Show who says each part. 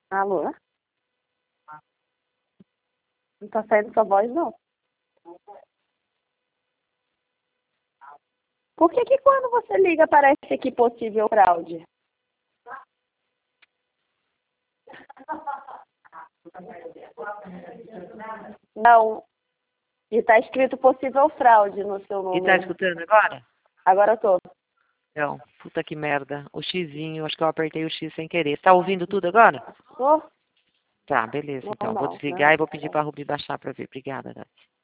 Speaker 1: Alô? Não tá saindo sua voz, não. Por que quando você liga aparece aqui possível fraude? Não. E tá escrito possível fraude no seu
Speaker 2: E tá
Speaker 1: número.
Speaker 2: escutando agora?
Speaker 1: Agora eu tô.
Speaker 2: Não, puta que merda. O xizinho, acho que eu apertei o X sem querer. Você tá ouvindo tudo agora?
Speaker 1: Tô?
Speaker 2: Tá, beleza. Então, vou
Speaker 1: Normal,
Speaker 2: desligar
Speaker 1: né?
Speaker 2: e vou pedir pra Rubi baixar pra ver. Obrigada, Dati.